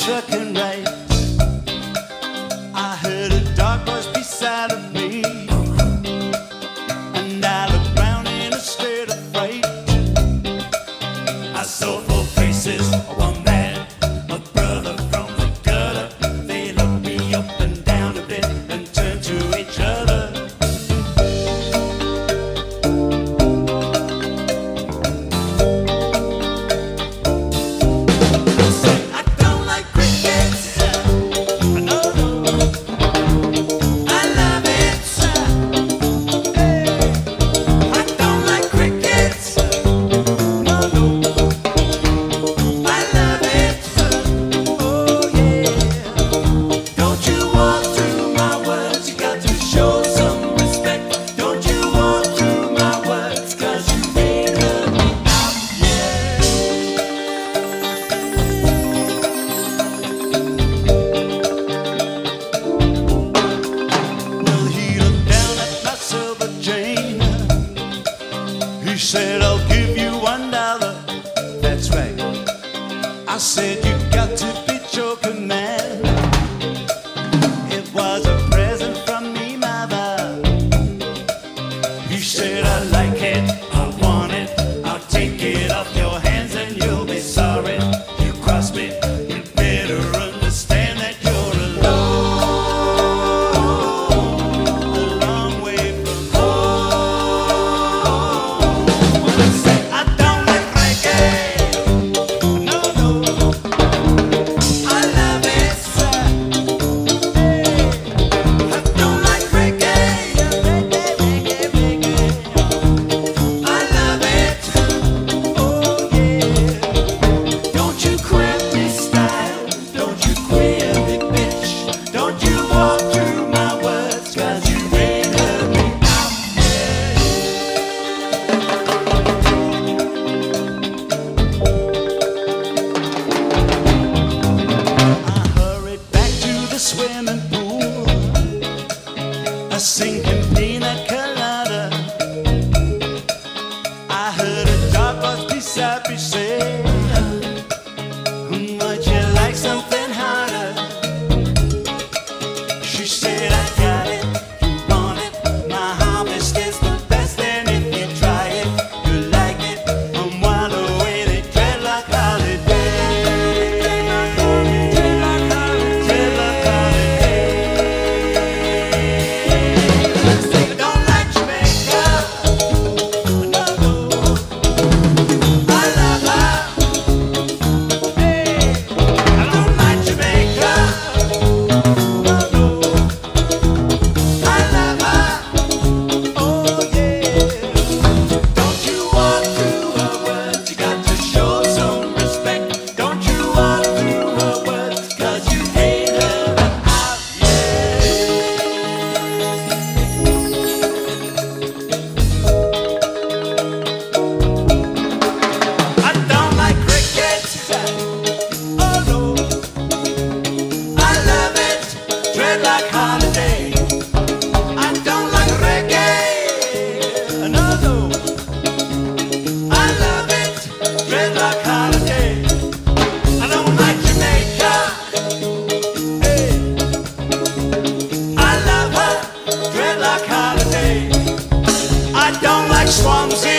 trucking race. I heard a dog voice beside of me, and I looked round in a state of fright. I saw four faces, one man, a brother from the gutter. They looked me up and down a bit and turned to each other. He said, I'll give you $1. That's right. I said, you got to be joking, man. It was a present from me, mother. He said, I like it, I want it, I'll take it off your hands and you'll be sorry. You cross me, you better understand that you're alone, a long way from home. I don't like reggae, no, no. I love it, sir. I don't like reggae, reggae. I love it, oh yeah. Don't you quit me style, don't you quit me bitch. Don't you walk through my words, 'cause you ain't heard me out yet. I hurried back to the swimming pool, a sinking pina colada. I heard a dog voice beside me say, would you like something harder? She said, I got it, you want it. My harvest is the best, and if you try it, you like it. I'm wide awake, they dreadlock holiday. Dreadlock holiday. Say you don't like Jamaica, no, no. I love her. Hey, I don't like Jamaica, no, no. I love her, oh yeah. Don't you walk through her words, you got to show some respect. Don't you walk through her words, 'cause you hate her out, yeah. I don't like cricket, oh no. I love it, dreadlock holiday. I don't like reggae, no, no. I love it, dreadlock holiday. I don't like Jamaica, hey. I love her, dreadlock holiday. I don't like Swansea.